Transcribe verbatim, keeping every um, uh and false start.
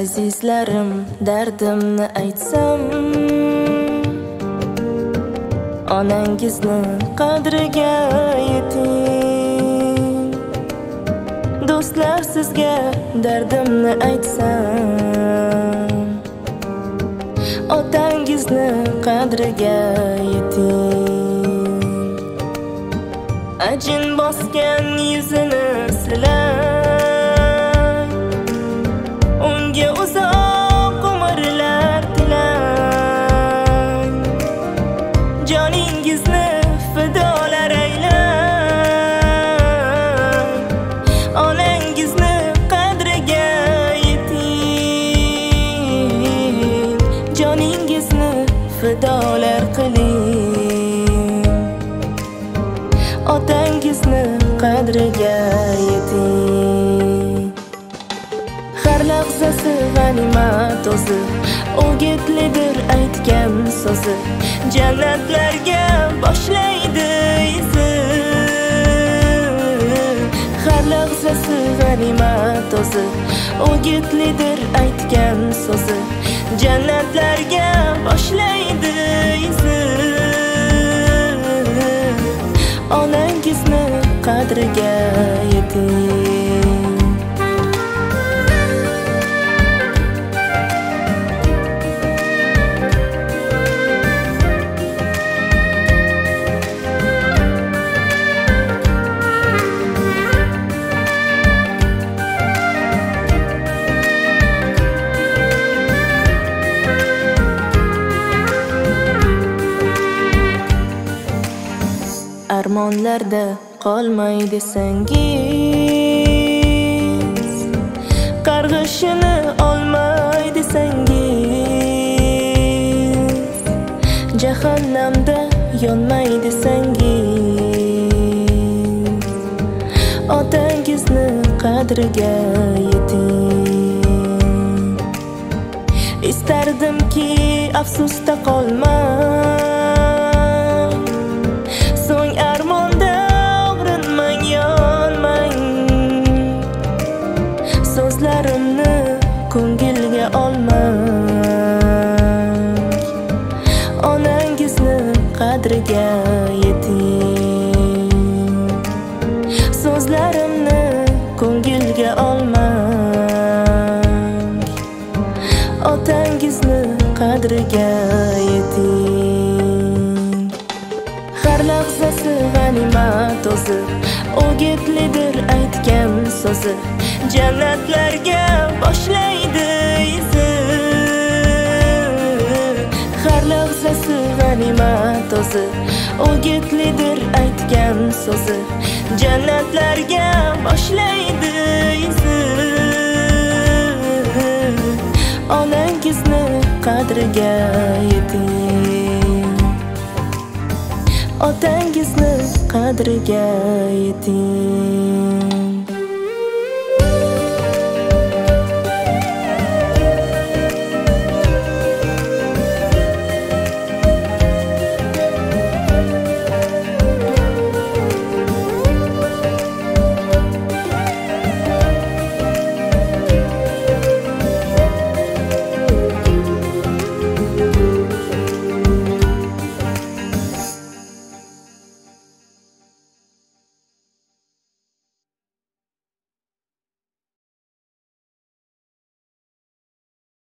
Azizlarim, dardimni aytsam, onangizni qadriga yeting. Do'stlar, sizga dardimni aytsam, otangizni qadriga yeting. Ajin bosgan yuzini silang, unga uzoq umrlar tilang. Joningizni fidolar aylang, onangizni qadriga yeting. Joningizni fidolar qiling, otangizni qadriga yeting. Har lahzasi g'animat o'zi, o'gitlidir aytgan so'zi. Jannatlarga boshlaydi izi. Har lahzasi g'animat o'zi, o'gitlidir aytgan so'zi. Jannatlarga boshlaydi izi. Onangizni qadriga yeting. Armonlarda qolmay desangiz, qarg'ishini olmay desangiz, jahannamda yonmay desangiz, otangizni qadriga yeting. Istardimki afsusda qolmang, so'ng armonda og'rinmang, yonmang. So'zlarimni ko'ngilga olmang, onangizni qadriga yeting. So'zlarimni ko'ngilga olmang, otangizni qadriga yeting. Har lahzasi g'animat o'zi, o'gitlidir aytgan so'zi. Jannatlarga boshlaydi izi. Har lahzasi g'animat o'zi, o'gitlidir aytgan so'zi. Jannatlarga boshlaydi izi. Onangizni qadriga yeting. Otangizni qadriga yeting.